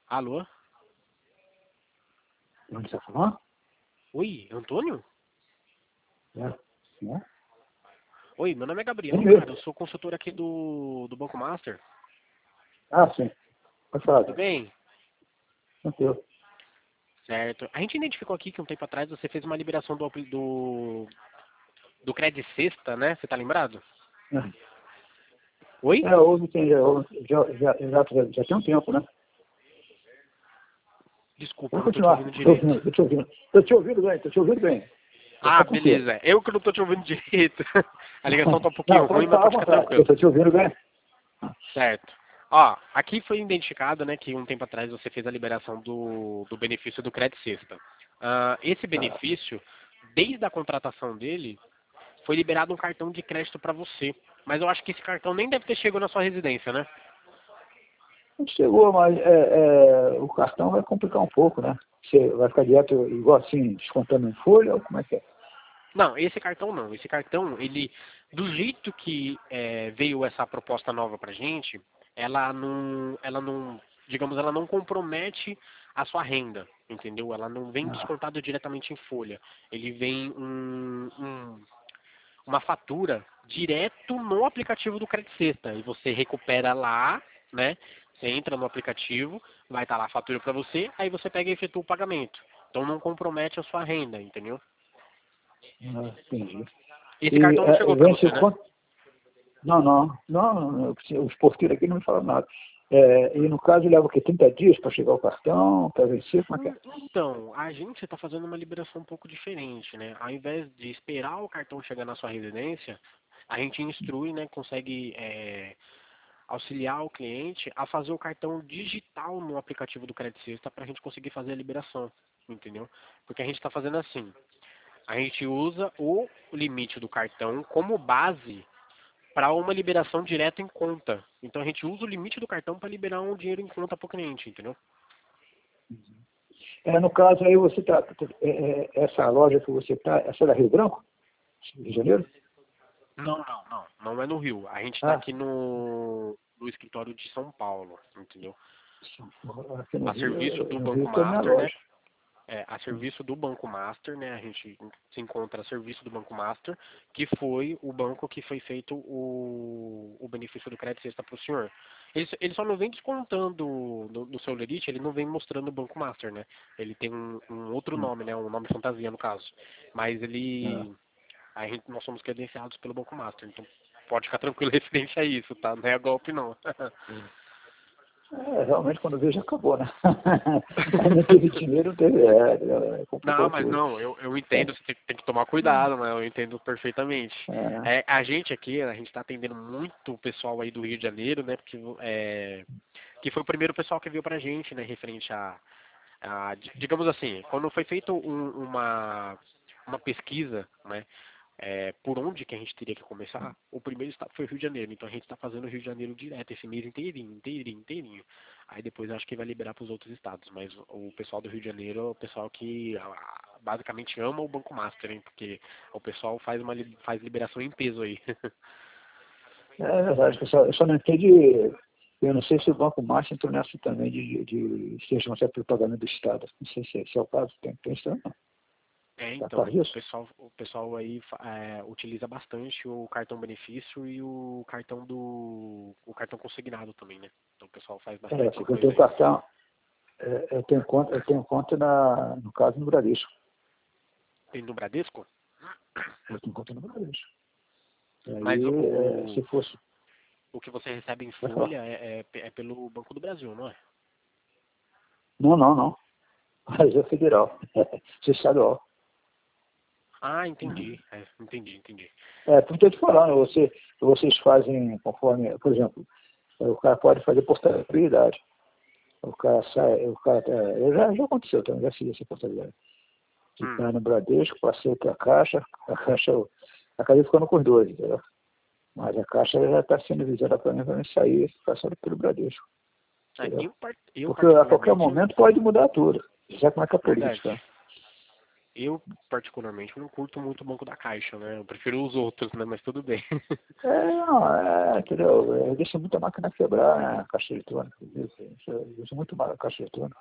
Alô? Onde você está falando? Oi, Antônio? É. Sim. Oi, meu nome é Gabriel, Ele mesmo. cara. Eu sou consultor aqui do Banco Master. Ah, sim. Pode falar. Tudo bem? Tranquilo. Certo. A gente identificou aqui que um tempo atrás você fez uma liberação do Credit Sexta, né? Você tá lembrado? Oi? Houve, tem, já tem um tempo, né? Desculpa, eu Vamos não tô te continuar. ouvindo direito. Tô te ouvindo. Tô te ouvindo bem, tô te ouvindo bem. Pode Ah, ficar tranquilo. beleza. Eu que não tô te ouvindo direito. A ligação tá um pouquinho Não, ruim, pode mas falar à pode ficar vontade. tranquilo. Eu tô te ouvindo bem. Certo. Ó, aqui foi identificado, né, que um tempo atrás você fez a liberação do benefício do Credit Sexta. Esse benefício, desde a contratação dele, foi liberado um cartão de crédito para você. Mas eu acho que esse cartão nem deve ter chegado na sua residência, né? A gente chegou, mas o cartão vai complicar um pouco, né? Você vai ficar direto igual assim, descontando em folha ou como é que é? Não, esse cartão não. Esse cartão, ele, do jeito que veio essa proposta nova pra gente, digamos, ela não compromete a sua renda, entendeu? Ela não vem Ah, descontado diretamente em folha. Ele vem uma fatura direto no aplicativo do Credit Sexta e você recupera lá, né? Você entra no aplicativo, vai estar lá a fatura para você, aí você pega e efetua o pagamento. Então não compromete a sua renda, entendeu? entendi. Esse E cartão não chegou para vence você, né? quanto? Não, os porteiros aqui não me falam nada. E no caso leva o quê? 30 dias para chegar o cartão, para vencer? Como é que é? Então, a gente está fazendo uma liberação um pouco diferente, né? Ao invés de esperar o cartão chegar na sua residência, a gente instrui, né? Consegue auxiliar o cliente a fazer o cartão digital no aplicativo do Credit Sexta para a gente conseguir fazer a liberação, entendeu? Porque a gente está fazendo assim, a gente usa o limite do cartão como base para uma liberação direta em conta. Então a gente usa o limite do cartão para liberar um dinheiro em conta para o cliente, entendeu? No caso aí você está, essa loja que você está, essa é da Rio Branco, Rio de Janeiro? Não é no Rio. A gente está Ah, aqui no escritório de São Paulo, entendeu? aqui A serviço do No Banco Rio tem a minha Master, né? loja. A serviço do Banco Master, né? A gente se encontra a serviço do Banco Master, que foi o banco que foi feito o benefício do crédito sexta para o senhor. Ele só não vem descontando no seu lerite, ele não vem mostrando o Banco Master, né? Ele tem um outro nome, né? Um nome fantasia no caso. Mas Ah, nós somos credenciados pelo Banco Master, então pode ficar tranquilo referente a isso, tá? Não é golpe não. realmente quando vejo acabou, né? Aí não teve dinheiro, não teve, Não, complicou mas tudo. não, eu É, entendo, você tem que tomar cuidado, mas eu entendo perfeitamente. é, A gente aqui, a gente está atendendo muito o pessoal aí do Rio de Janeiro, né? Porque que foi o primeiro pessoal que veio pra gente, né? Referente digamos assim, quando foi feita uma pesquisa, né? Por onde que a gente teria que começar, o primeiro estado foi o Rio de Janeiro, então a gente está fazendo o Rio de Janeiro direto, esse mês inteirinho. Aí depois acho que vai liberar para os outros estados, mas o pessoal do Rio de Janeiro é o pessoal que basicamente ama o Banco Master, hein, porque o pessoal faz liberação em peso aí. é verdade, eu só não entendi. Eu não sei se o Banco Master entrou nessa também de ser responsável pelo pagamento do Estado. Não sei se é o caso, tem isso não. Tá a Então, par disso? o pessoal aí utiliza bastante o cartão benefício e o cartão consignado também, né? Então o pessoal faz bastante Porque eu coisa tenho aí. cartão, eu tenho conta no caso no Bradesco. E no Bradesco? Eu tenho conta no Bradesco. Mas Aí, se fosse, o que você recebe em vai falar. folha é pelo Banco do Brasil, não é? Não. Mas é federal, é estadual. Ah, entendi. Entendi. Por que eu te falando, vocês fazem conforme, por exemplo, o cara pode fazer portabilidade. O cara sai, já aconteceu também, já fiz essa portabilidade. De Hum. estar no Bradesco, passei para a caixa, acabei ficando com os dois, entendeu? Mas a caixa já está sendo visada para mim sair e ficar só pelo Bradesco, entendeu? Eu Porque a qualquer particularmente, momento pode mudar tudo. Já como é que é a verdade. política? eu particularmente não curto muito o Banco da Caixa, né? Eu prefiro os outros, né? Mas tudo bem. Não, entendeu? Deixa muita máquina quebrar, né? A caixa eletrônica. Deixa muito mal a caixa eletrônica.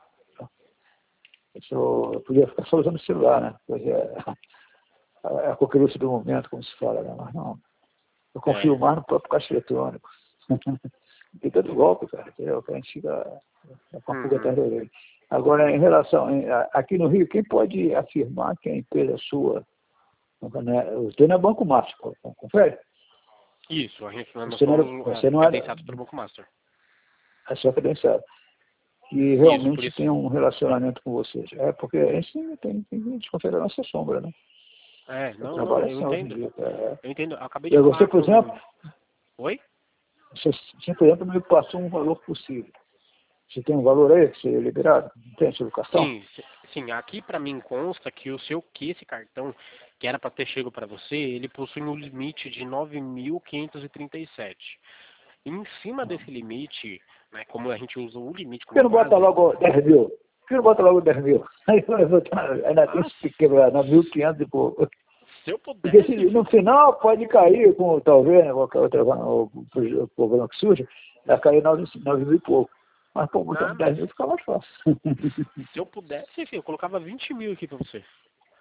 Eu podia ficar só usando o celular, né? Porque é a coqueluche do momento, como se fala, né? Mas não. Eu confio mais no próprio caixa eletrônico. Tem todo golpe, cara, entendeu? Que a gente fica com a pulga atrás da orelha. Agora, em relação... Aqui no Rio, quem pode afirmar que a empresa é sua? O teu não é Banco Master, confere? Isso, a gente você não é credenciado pelo Banco Master. É só credenciado. Que realmente tem um relacionamento com vocês. É porque a gente tem que desconfiar da nossa sombra, né? Não, eu entendo. Eu entendo. Eu acabei de falar você, por exemplo... Oi? Você, por exemplo, me passou um valor possível. Você tem um valor aí que você liberado? Tem sobre o cartão? Sim. Aqui para mim consta que esse cartão, que era para ter chego para você, ele possui um limite de 9.537. Em cima desse limite, né, como a gente usa o limite Por como que não base... bota logo 10 mil? Por que não bota logo 10 mil? Aí ainda tem que quebrar 9.500 e pouco. Se eu pudesse... Porque no final pode cair, com talvez, né, qualquer outra o problema que surge, vai cair 9 mil e pouco. Mas, pô, botando 10 mil fica mais fácil. Se eu pudesse, enfim, eu colocava 20 mil aqui para você.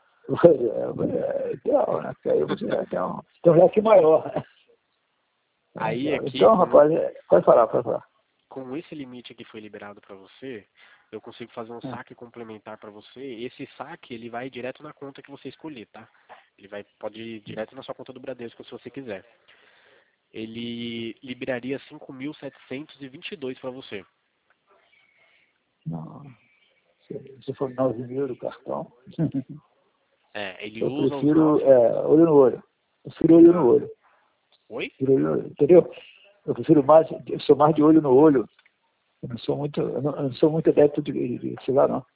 É ideal, né? Porque aí você já tem um leque maior. Aí aqui, então, rapaz, pode falar. Com esse limite que foi liberado para você, eu consigo fazer um saque complementar para você. Esse saque, ele vai direto na conta que você escolher, tá? Pode ir direto na sua conta do Bradesco, se você quiser. Ele liberaria 5.722 para você. Não. Se for 9 mil do cartão. Ele eu usa os prefiro 9. Olho no olho. Eu prefiro olho no olho. Oi? Entendeu? Eu prefiro mais, eu sou mais de olho no olho. Eu não sou muito adepto de celular, não.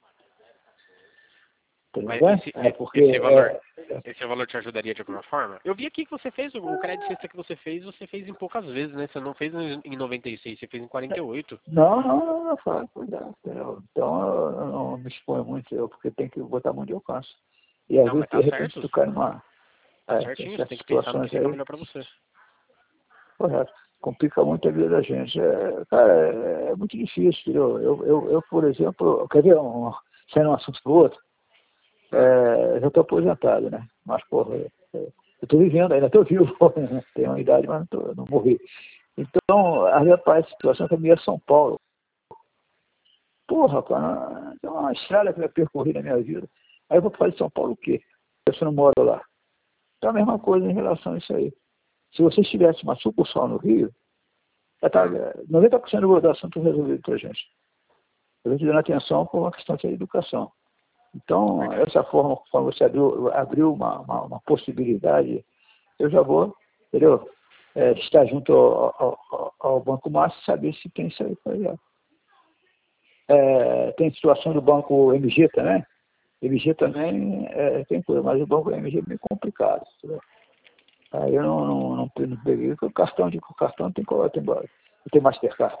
Mas porque esse valor te ajudaria de alguma forma? Eu vi aqui que você fez, o crédito extra que você fez em poucas vezes, né? Você não fez em 96, você fez em 48. Não, faz, cuidado. Então eu não me exponho muito, porque tem que botar a mão de alcance. E às vezes, Mas tá de repente, certo. tu cai numa... Tá certinho, você tem que pensar no que fica melhor pra você. Correto. Complica muito a vida da gente. Cara, é muito difícil, entendeu? Eu, por exemplo, quer ver, saindo um assunto pro outro, já estou aposentado, né? Mas, porra, eu estou vivendo, ainda estou vivo, né? Tenho uma idade, mas não morri. Então, às vezes aparece situação que a minha é São Paulo. Porra, rapaz, é uma estrada que vai percorrer na minha vida. Aí eu vou fazer São Paulo o quê? Se eu não moro lá. Então, a mesma coisa em relação a isso aí. Se você tivesse uma sucursal no Rio, já tá 90% do assunto resolvido para a gente. A gente dando atenção por uma questão de educação. Então, essa forma, quando você abriu uma possibilidade, eu já vou, entendeu? Estar junto ao Banco Master e saber se tem isso aí para ele. Tem situação do Banco MG também. MG também tem coisa, mas o Banco MG é meio complicado. Entendeu? Aí eu não peguei, porque o cartão tem Mastercard.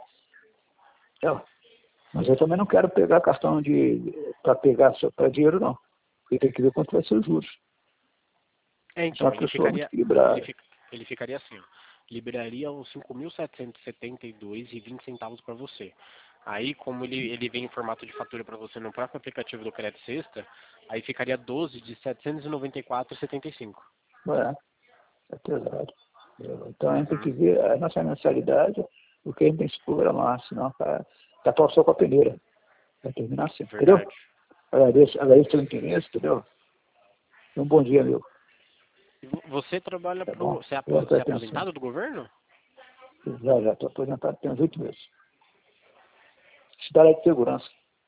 Mas eu também não quero pegar cartão para pegar só para dinheiro, não. Porque tem que ver quanto vai ser os juros. Então, uma pessoa muito equilibrada. ele ficaria assim, ó. Liberaria os 5.772,20 centavos para você. Aí, como ele vem em formato de fatura para você no próprio aplicativo do Crédito Sexta, aí ficaria 12 de 794,75. É pesado. Então a gente tem que ver a nossa mensalidade, o que a gente tem que se programar, senão tá pau só com a peneira. Vai terminar assim, entendeu? Agradeço pelo interesse, entendeu? Um bom dia, amigo. Você trabalha você é aposentado do governo? Já estou aposentado, tem uns 8 meses. Da área de segurança.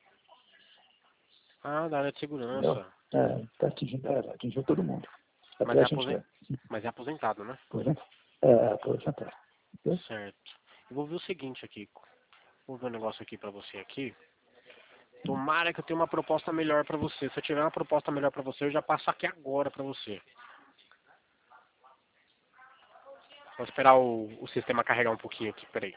Da área de segurança. Atingiu todo mundo. Mas é aposentado, né? Aposentado. Certo. Eu vou ver o seguinte aqui. Vou ver um negócio aqui pra você aqui. Tomara que eu tenha uma proposta melhor pra você. Se eu tiver uma proposta melhor pra você, eu já passo aqui agora pra você. Vou esperar o sistema carregar um pouquinho aqui, peraí.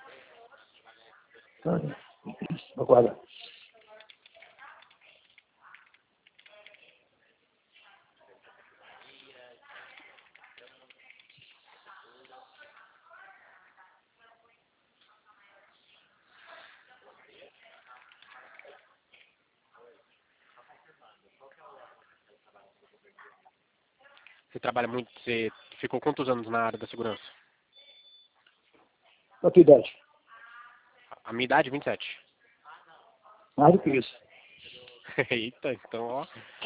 Aguarda. Você trabalha muito, você ficou quantos anos na área da segurança? A tua idade? A minha idade, 27. Mais do que isso. Eita, então, ó.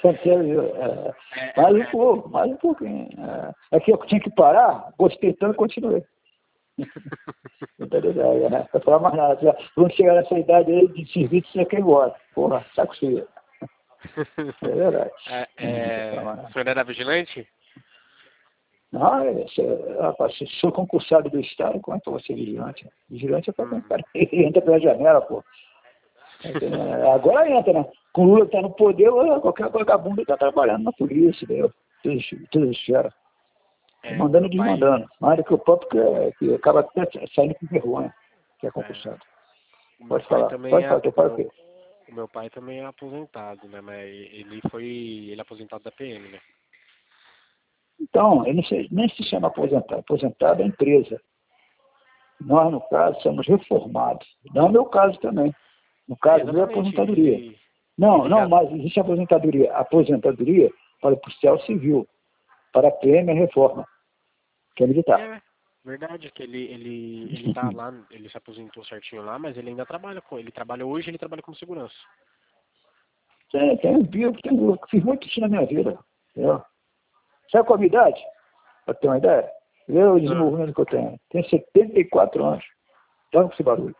Mais um pouco, mais um pouquinho. É que eu tinha que parar, gostei tanto e continuei. Não tá ligado, né? Não falar mais nada. Quando chegar nessa idade aí de serviço, você quer ir embora. Porra, saco cheio. É verdade. O senhor era vigilante? Não, rapaz, se sou concursado do Estado, como é que eu vou ser vigilante? Vigilante é para quem cara entra pela janela, pô. Agora entra, né? Com o Lula que tá no poder, qualquer vagabundo tá trabalhando na polícia, entendeu? Todas as esferas. Mandando e desmandando. Mais do que o próprio que acaba até saindo com vergonha, que é concursado. Pode falar. Pode falar, teu pai o quê? O meu pai também é aposentado, né? Mas ele é aposentado da PM, né? Então, ele nem se chama aposentado. Aposentado é empresa. Nós, no caso, somos reformados. Não é o meu caso também. No caso, meu é aposentadoria. Não, mas existe aposentadoria. Aposentadoria para o policial civil. Para a PM é reforma, que é militar. É verdade que ele tá lá, ele se aposentou certinho lá, mas ele ainda trabalha ele trabalha hoje, ele trabalha como segurança. Tem um bio, fiz muito isso na minha vida. Entendeu? Sabe qual a minha idade? Para ter uma ideia? Eu, o desenvolvimento que eu tenho. Tenho 74 anos. Olha com esse barulho.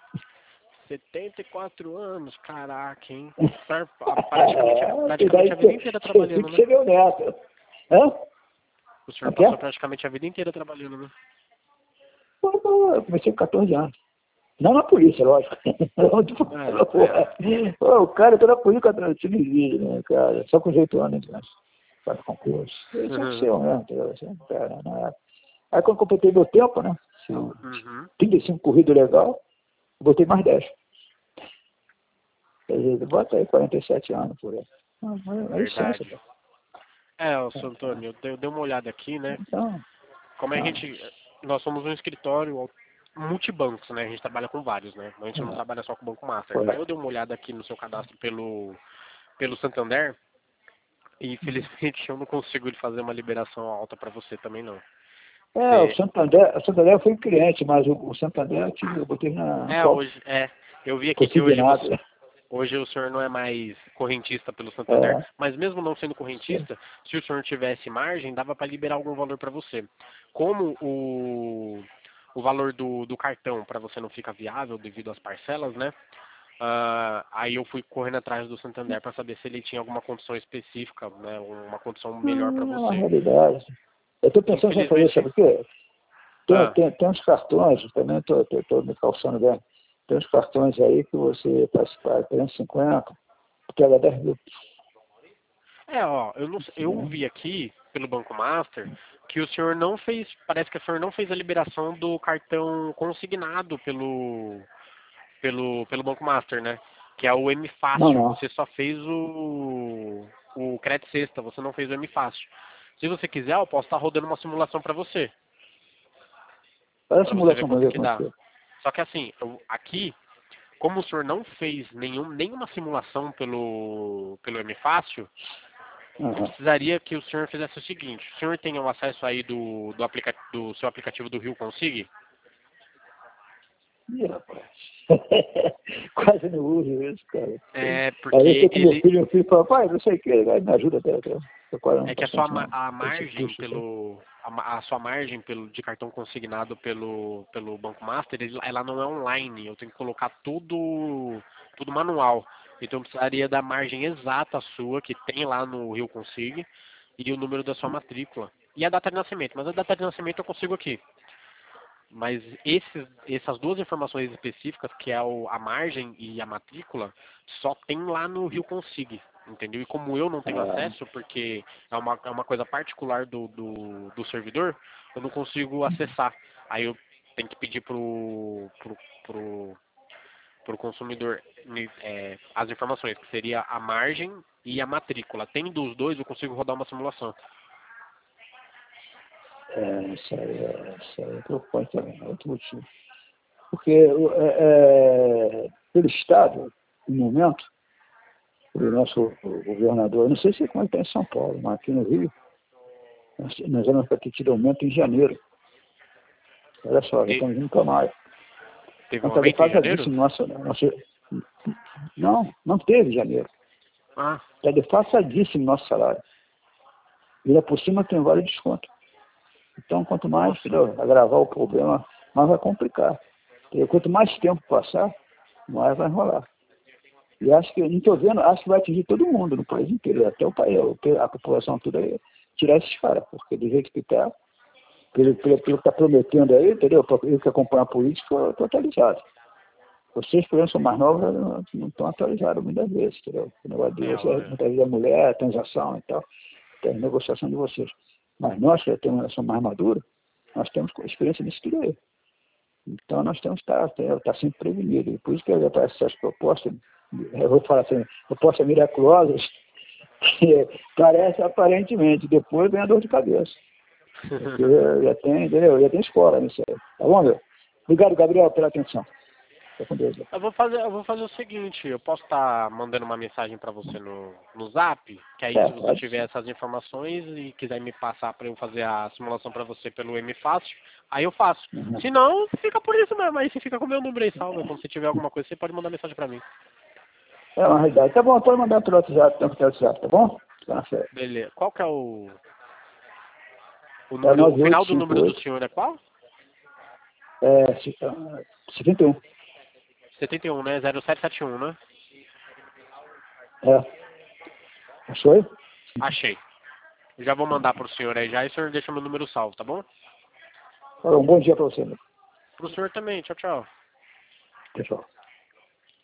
74 anos, caraca, hein? Praticamente a vida inteira trabalhando, né? Você vê o neto. Hã? O senhor passou praticamente a vida inteira trabalhando, né? Eu comecei com 14 anos. Não na polícia, lógico. O cara tá na polícia, eu tive vídeo, né, cara? Só com 18 anos, né? Para concurso. Isso é o seu mesmo, entendeu? Aí quando completei meu tempo, né? 35 corrido legal, botei mais 10. Quer dizer, bota aí 47 anos por aí. Verdade. O senhor Antônio, eu dei uma olhada aqui, né? Então, como nós somos um escritório multibancos, né? A gente trabalha com vários, né? A gente não trabalha só com o Banco Master. Aí eu dei uma olhada aqui no seu cadastro pelo Santander e infelizmente eu não consigo fazer uma liberação alta para você também não. O Santander foi cliente, mas o Santander eu botei na... eu vi aqui que hoje o senhor não é mais correntista pelo Santander, mas mesmo não sendo correntista, se o senhor tivesse margem, dava para liberar algum valor para você. Como o valor do cartão para você não fica viável devido às parcelas, né? Aí eu fui correndo atrás do Santander para saber se ele tinha alguma condição específica, né? Uma condição melhor para você. Não, é uma realidade. Eu estou pensando em fazer, sabe o quê? Tem uns cartões, também estou me calçando bem. Tem uns cartões aí que você participa 350, porque ela 10 mil. Eu vi aqui pelo Banco Master que o senhor não fez, parece que o senhor não fez a liberação do cartão consignado pelo Banco Master, né? Que é o M Fácil. Não. Você só fez o Crédito Sexta, você não fez o M Fácil. Se você quiser, eu posso estar rodando uma simulação para você. Faz a simulação para ver quanto dá. Só que assim, aqui, como o senhor não fez nenhuma simulação pelo M Fácil, eu precisaria que o senhor fizesse o seguinte: o senhor tem o acesso aí do seu aplicativo do Rio Consig? Ih, rapaz. Quase não uso isso, cara. Porque aí eu tô com meu filho fala, pai, não sei o que, ele me ajuda até. É que a sua margem de cartão consignado pelo Banco Master, ela não é online. Eu tenho que colocar tudo manual. Então eu precisaria da margem exata sua, que tem lá no Rio Consig, e o número da sua matrícula. E a data de nascimento. Mas a data de nascimento eu consigo aqui. Mas essas duas informações específicas, que é a margem e a matrícula, só tem lá no Rio Consig, entendeu? E como eu não tenho acesso, porque é uma coisa particular do servidor, eu não consigo acessar. Aí eu tenho que pedir pro consumidor as informações, que seria a margem e a matrícula. Tem dos dois, eu consigo rodar uma simulação. Isso aí é preocupante também, é outro motivo. Porque pelo Estado, no momento, o nosso governador, não sei se como está em São Paulo, mas aqui no Rio, Nós vamos para ter tido aumento em janeiro. Olha só, já estamos indo para maio. Teve um Então, aumento em janeiro? Não teve em janeiro. Ah, Está defassadíssimo nosso salário. E ainda por cima tem vale desconto. Então, quanto mais agravar o problema, mais vai complicar. E quanto mais tempo passar, mais vai enrolar. E acho que, não estou vendo, acho que vai atingir todo mundo no país inteiro, até o país, a população toda aí, tirar esses caras, porque do jeito que está, pelo que está prometendo aí, entendeu? Eu que acompanho a política, estou atualizado. Vocês, por exemplo, são mais novos, não estão atualizados muitas vezes, entendeu? O negócio de vocês, muitas vezes a mulher, a transação e tal, tem a negociação de vocês. Mas nós, que temos uma relação mais madura, nós temos experiência nisso tudo aí. Então nós temos que estar sempre prevenidos. E por isso que aparecem essas propostas, eu vou falar assim, propostas miraculosas, que parece aparentemente, depois vem a dor de cabeça. Porque já tem escola nisso aí. Tá bom, meu? Obrigado, Gabriel, pela atenção. Fica com Deus. eu vou fazer o seguinte, eu posso estar mandando uma mensagem para você no Zap, que aí se você tiver essas informações e quiser me passar para eu fazer a simulação para você pelo M-Fácil, aí eu faço. Se não, fica por isso mesmo, aí você fica com o meu número aí salvo, quando você tiver alguma coisa, você pode mandar mensagem para mim. É uma realidade. Tá bom, pode mandar pelo WhatsApp, tá bom? Tá certo. Beleza. Qual que é o número, o final do número do senhor é qual? É 71. 71, né? 0771, né? É. Achou aí? Achei. Eu já vou mandar pro senhor aí já e o senhor deixa meu número salvo, tá bom? Um bom dia para você, meu. Pro senhor também. Tchau, tchau. Pessoal.